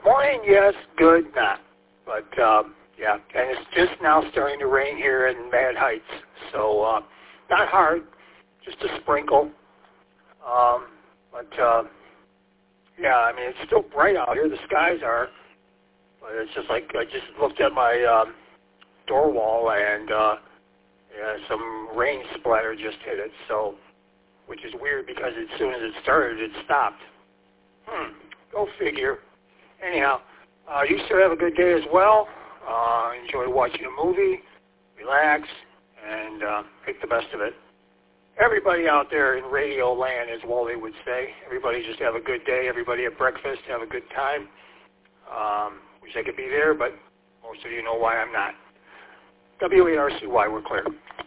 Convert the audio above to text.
Morning, yes. Good, not. But, yeah, and it's just now starting to rain here in Mad Heights. So, not hard, just a sprinkle. But, yeah, I mean, it's still bright out here. The skies are. But it's just like I just looked at my door wall and yeah, some rain splatter just hit it. So, which is weird because as soon as it started, it stopped. Go figure. Anyhow, you still have a good day as well. Enjoy watching a movie, relax, and make the best of it. Everybody out there in radio land, as Wally would say, everybody just have a good day. Everybody at breakfast, have a good time. Wish I could be there, but most of you know why I'm not. WARCY, we're clear.